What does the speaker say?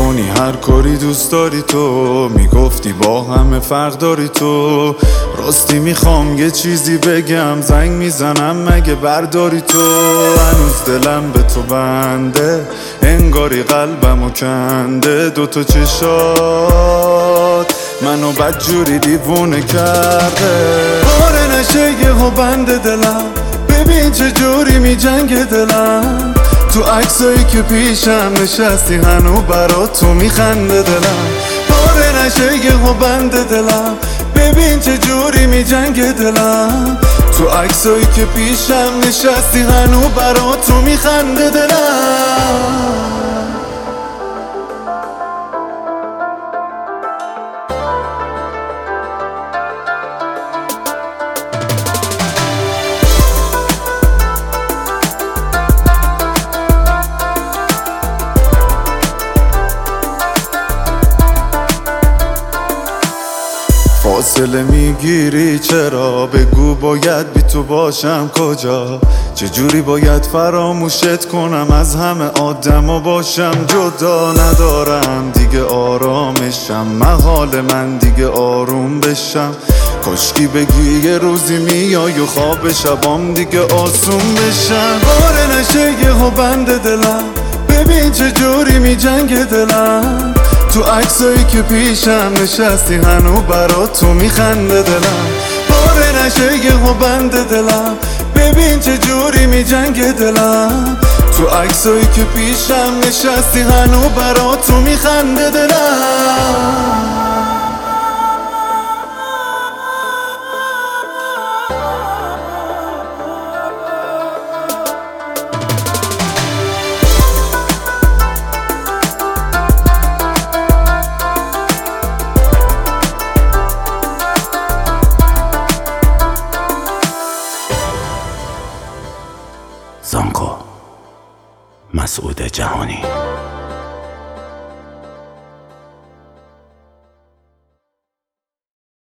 میکنی هر کاری دوست داری تو، میگفتی با همه فرق داری تو. راستی میخوام یه چیزی بگم، زنگ میزنم مگه برداری تو. هنوز دلم به تو بنده، انگاری قلبمو کنده. دوتا چشات منو بدجوری دیوونه کرده. پاره نشه یهو بند دلم، ببین چه جوری می جنگ دلم. تو عکسایی که پیشم نشستی هنو برا تو میخنده دلم. پاره نشه یهو بند دلم، ببین چه جوری می جنگ دلم. تو عکسایی که پیشم نشستی هنو برا تو میخنده دلم. فاصله میگیری چرا؟ بگو باید بی تو باشم کجا؟ چجوری باید فراموشت کنم؟ از همه آدما باشم جدا. ندارم دیگه آرامشم، محال من دیگه آروم بشم. کاشکی بگی یه روزی میای و خواب شبام دیگه آسون بشم. باره نشه یهو بند دلم، ببین چه جوری می جنگ دلم. تو عکسایی که پیشم نشستی هنو برا تو میخنده دلم. پاره نشه یهو بند دلم، ببین چه جوری می جنگ دلم. تو عکسایی که پیشم نشستی هنو برا تو میخنده دلم. زانکو مسعود جهانی.